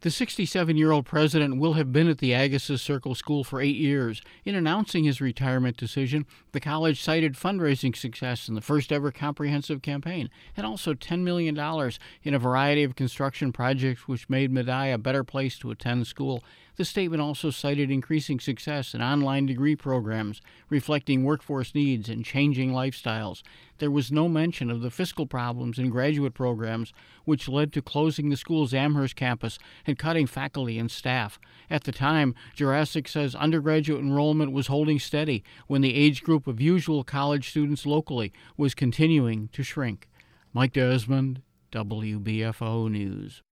The 67-year-old president will have been at the Agassiz Circle School for 8 years. In announcing his retirement decision, the college cited fundraising success in the first-ever comprehensive campaign and also $10 million in a variety of construction projects which made Medaille a better place to attend school. The statement also cited increasing success in online degree programs, reflecting workforce needs and changing lifestyles. There was no mention of the fiscal problems in graduate programs, which led to closing the school's Amherst campus and cutting faculty and staff. At the time, Jurasik says undergraduate enrollment was holding steady when the age group of usual college students locally was continuing to shrink. Mike Desmond, WBFO News.